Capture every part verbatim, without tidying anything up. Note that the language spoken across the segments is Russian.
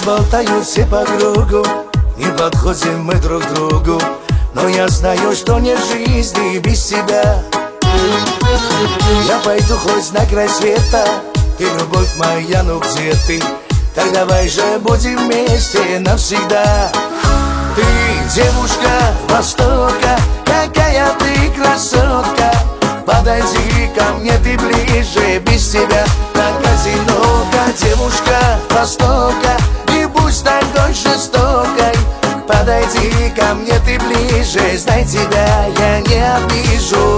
Пусть болтают все по кругу, не подходим мы друг другу, но я знаю, что нет жизни без тебя. Я пойду хоть на край света, ты, любовь моя, ну где ты? Так давай же будем вместе навсегда. Ты девушка Востока, какая ты красотка. Подойди ко мне ты ближе, без тебя так одиноко. Девушка Востока, не будь такой жестокой. Подойди ко мне ты ближе, знай, тебя я не обижу.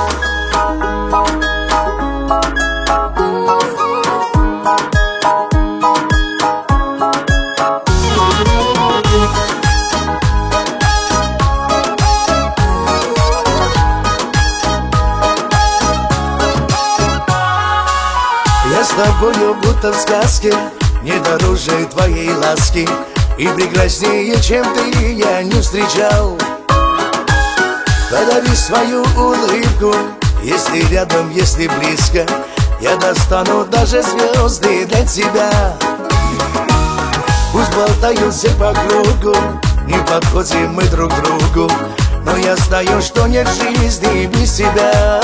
Я с тобою будто в сказке, не дороже твоей ласки, и прекраснее, чем ты, я не встречал. Подари свою улыбку, если рядом, если близко, я достану даже звезды для тебя. Пусть болтают все по кругу, не подходим мы друг другу, но я знаю, что нет жизни без тебя.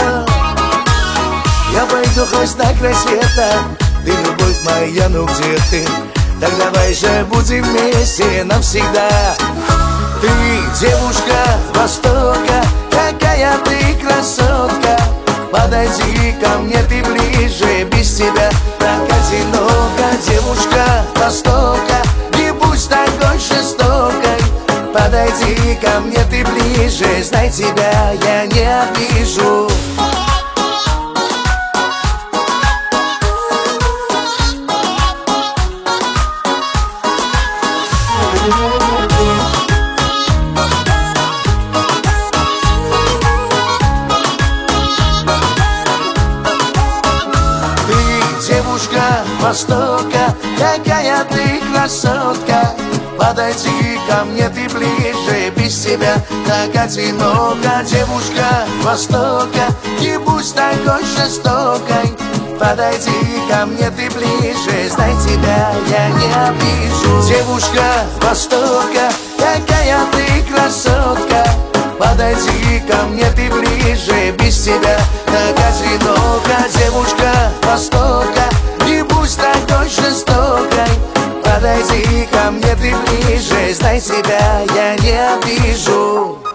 Я пойду хоть на край света, ты, любовь моя, ну где ты? Так давай же будем вместе навсегда. Ты девушка Востока, какая ты красотка. Подойди ко мне ты ближе, без тебя так одиноко. Девушка Востока, не будь такой жестокой. Подойди ко мне ты ближе, знай, тебя я не обижу. Ты девушка Востока, какая ты красотка. Подойди ко мне ты ближе, без тебя так одиноко. Девушка Востока, не будь такой жестокой. Подойди ко мне ты ближе, знай, тебя я не обижу. Девушка Востока, какая ты красотка. Подойди ко мне ты ближе, без тебя так одиноко. Девушка Востока, не будь такой жестокой. Подойди ко мне ты ближе, знай, тебя я не обижу.